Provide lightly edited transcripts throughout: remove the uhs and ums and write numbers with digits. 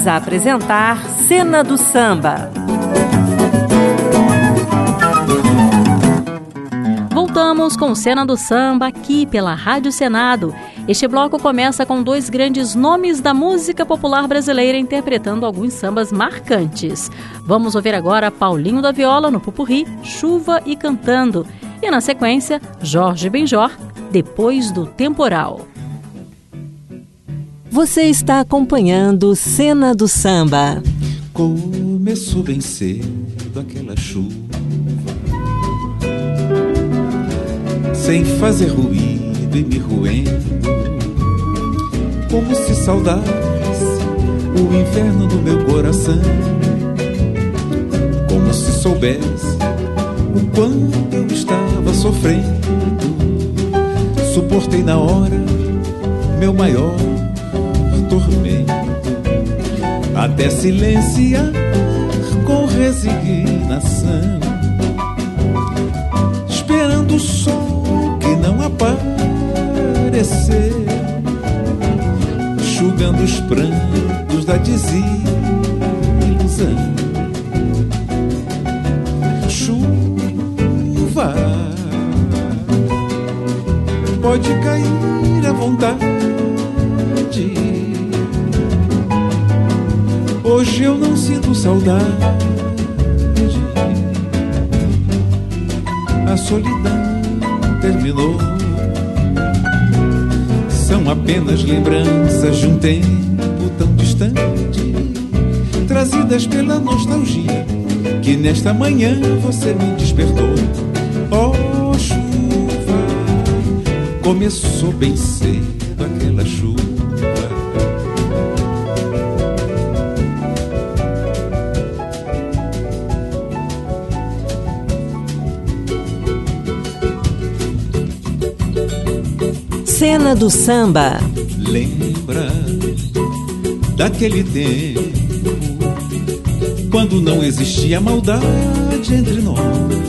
voltamos a apresentar Cena do Samba. Voltamos com Cena do Samba aqui pela Rádio Senado. Este bloco começa com dois grandes nomes da música popular brasileira interpretando alguns sambas marcantes. Vamos ouvir agora Paulinho da Viola no Popurrí, Chuva e Cantando. E na sequência, Jorge Benjor, Depois do Temporal. Você está acompanhando Cena do Samba. Começou bem cedo aquela chuva, sem fazer ruído e me roendo, como se saudasse o inverno do meu coração, como se soubesse o quanto eu estava sofrendo. Suportei na hora meu maior tormento, até silenciar com resignação, esperando o sol que não apareceu, enxugando os prantos da desilusão. Chuva pode cair à vontade, hoje eu não sinto saudade. A solidão terminou, são apenas lembranças de um tempo tão distante, trazidas pela nostalgia que nesta manhã você me despertou. Oh, chuva, começou bem cedo aquela chuva. Cena do Samba. Lembra daquele tempo quando não existia maldade entre nós,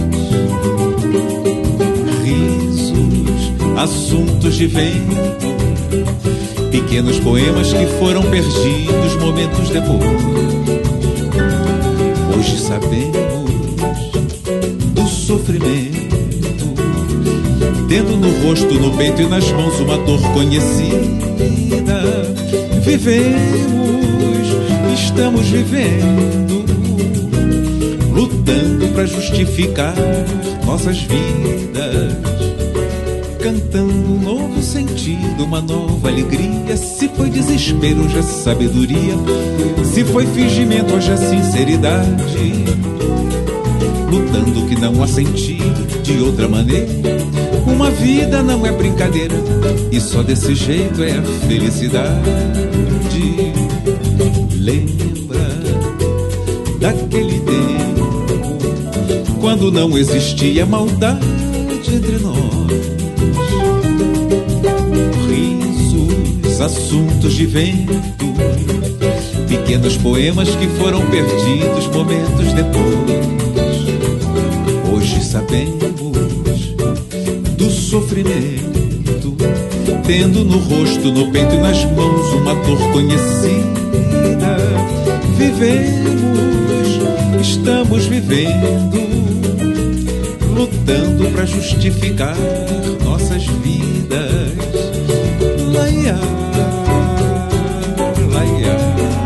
risos, assuntos de vento, pequenos poemas que foram perdidos momentos depois. Hoje sabemos do sofrimento, tendo no rosto, no peito e nas mãos uma dor conhecida. Vivemos, estamos vivendo, lutando para justificar nossas vidas, cantando um novo sentido, uma nova alegria. Se foi desespero, hoje é sabedoria. Se foi fingimento, hoje é sinceridade. Lutando que não há sentido de outra maneira. Uma vida não é brincadeira, e só desse jeito é a felicidade. Lembra daquele tempo quando não existia maldade entre nós, risos, assuntos de vento, pequenos poemas que foram perdidos momentos depois. Hoje sabemos do sofrimento, tendo no rosto, no peito e nas mãos uma dor conhecida. Vivemos, estamos vivendo, lutando para justificar nossas vidas. Laia, laia.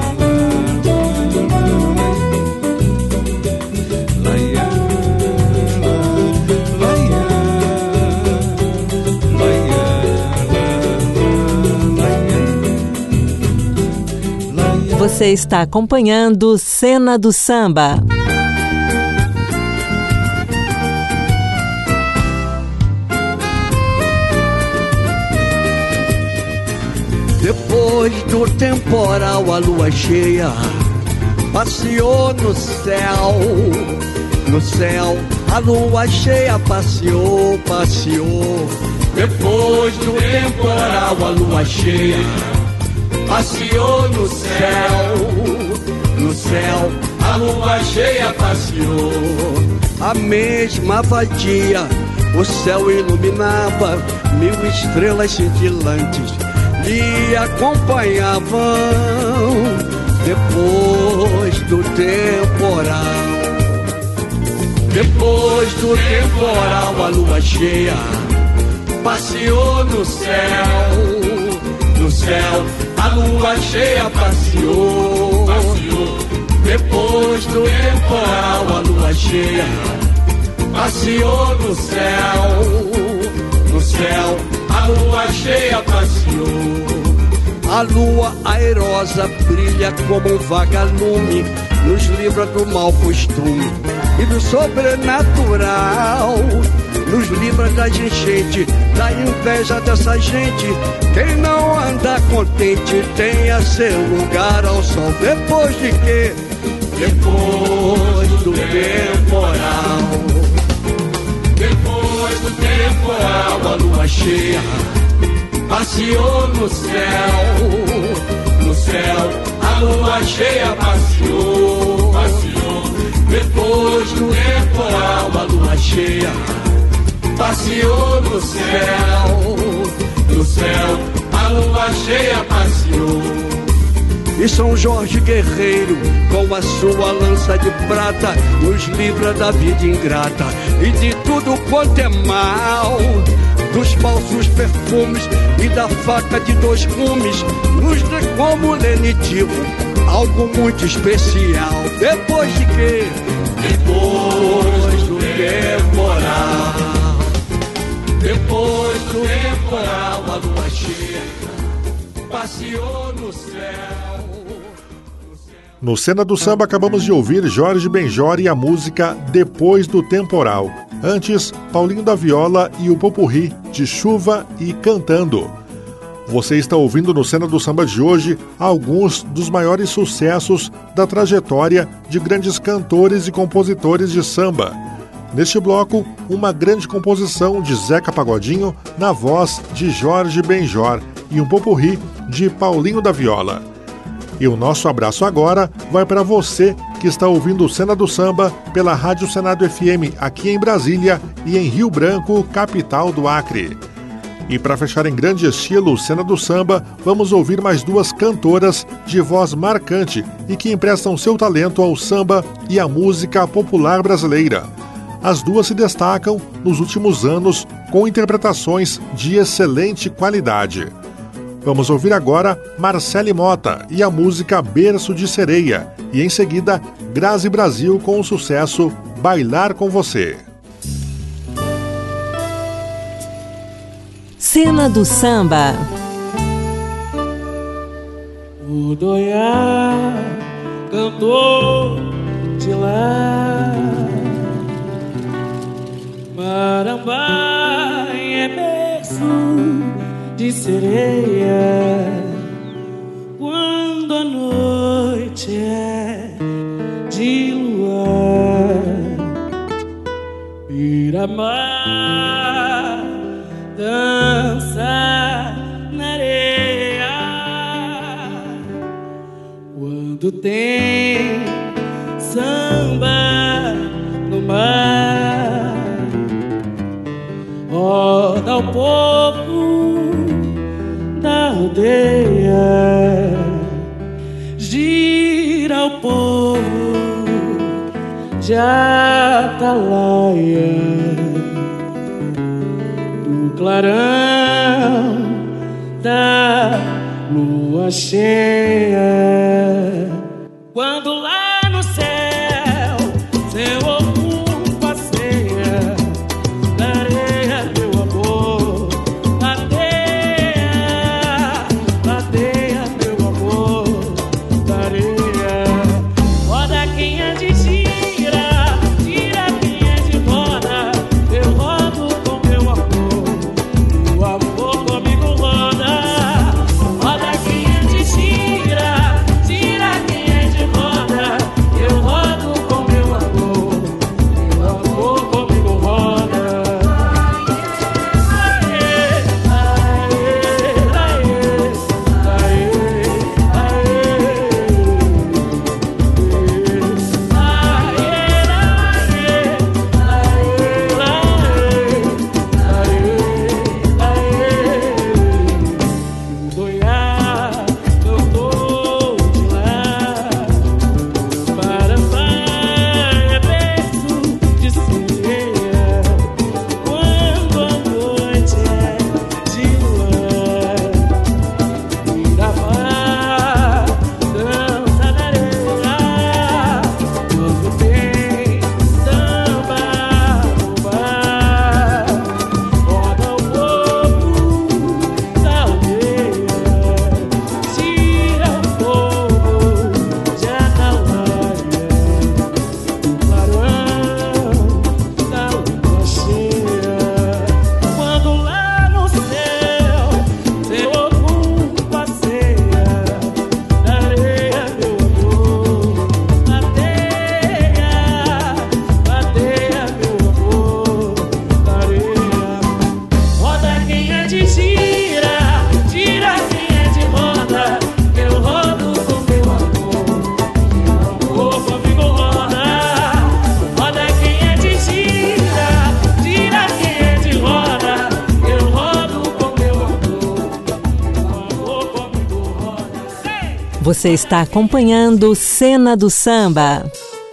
Você está acompanhando Cena do Samba. Depois do temporal, a lua cheia passeou no céu. No céu, a lua cheia passeou, passeou. Depois do temporal, a lua cheia passeou no céu. No céu, a lua cheia passeou. A mesma vadia, o céu iluminava, 1000 estrelas cintilantes lhe acompanhavam. depois do temporal. Depois do temporal, a lua cheia passeou no céu. No céu, a lua cheia passeou. Depois do temporal, a lua cheia passeou no céu. No céu, a lua cheia passeou. A lua airosa brilha como um vagalume, nos livra do mau costume e do sobrenatural. Nos livra das enchentes, da inveja dessa gente. Quem não anda contente tenha seu lugar ao sol. Depois de quê? Depois do temporal. Depois do temporal, a lua cheia passeou no céu. No céu, a lua cheia passeou. Depois do temporal, a lua cheia passeou no céu. No céu, a lua cheia passeou. E São Jorge guerreiro, com a sua lança de prata, nos livra da vida ingrata e de tudo quanto é mal. Dos falsos perfumes e da faca de dois gumes, nos dá como lenitivo algo muito especial. Depois de quê? Depois do temporal. Depois do temporal, a lua cheia passeou no céu. No Cena do Samba acabamos de ouvir Jorge Benjor e a música Depois do Temporal. Antes, Paulinho da Viola e o Popurrí de Chuva e Cantando. Você está ouvindo no Cena do Samba de hoje alguns dos maiores sucessos da trajetória de grandes cantores e compositores de samba. Neste bloco, uma grande composição de Zeca Pagodinho na voz de Jorge Benjor e um popurrí de Paulinho da Viola. E o nosso abraço agora vai para você que está ouvindo o Cena do Samba pela Rádio Senado FM aqui em Brasília e em Rio Branco, capital do Acre. E para fechar em grande estilo o Cena do Samba, vamos ouvir mais duas cantoras de voz marcante e que emprestam seu talento ao samba e à música popular brasileira. As duas se destacam nos últimos anos com interpretações de excelente qualidade. Vamos ouvir agora Marcele Mota e a música Berço de Sereia e em seguida Grazi Brasil com o sucesso Bailar com Você. Cena do Samba. O Doiá cantou de lá, Marambá é berço de sereia, quando a noite é de luar, Miramar dança na areia, quando tem samba no mar, roda o povo da aldeia, gira o povo de atalaia, do clarão da lua cheia, quando lá no céu seu orgulho passeia, da areia meu amor, bateia meu amor, da areia, roda quem é de gira, gira quem é de roda, eu rodo com meu amor, o amor comigo roda, roda quem é de gira, gira quem é de roda, Você está acompanhando Cena do Samba.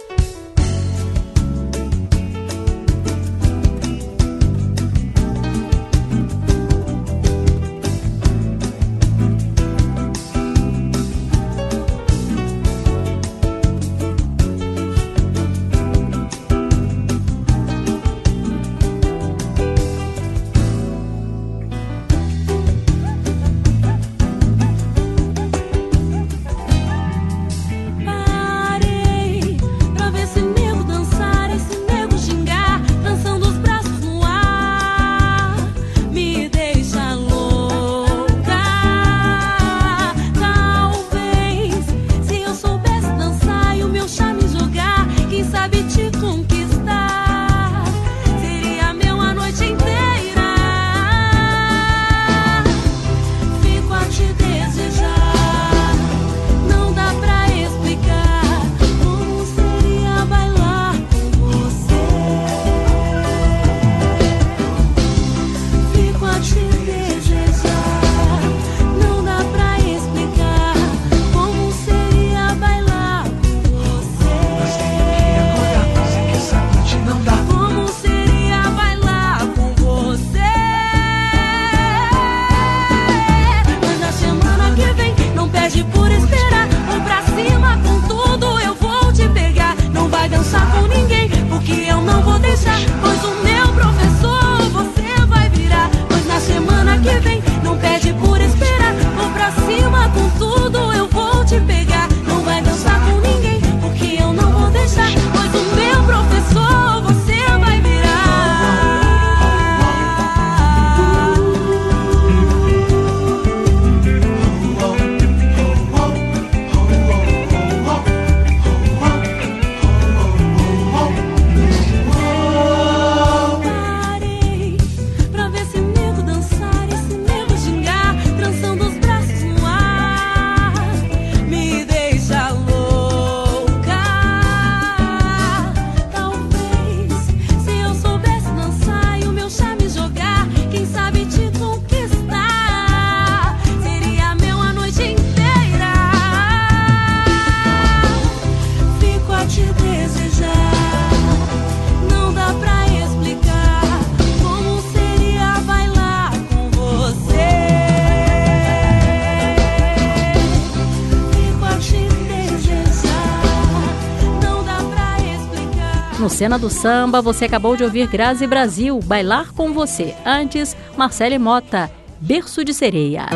No Cena do Samba, você acabou de ouvir Grazi Brasil, Bailar com Você. Antes, Marcele Mota, Berço de Sereia.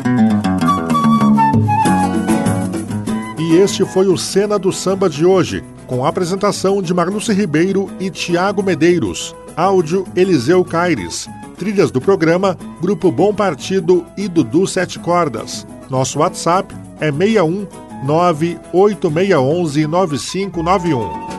E este foi o Cena do Samba de hoje, com a apresentação de Marluce Ribeiro e Tiago Medeiros. Áudio Eliseu Caires. Trilhas do programa Grupo Bom Partido e Dudu Sete Cordas. Nosso WhatsApp é 61 98611 9591.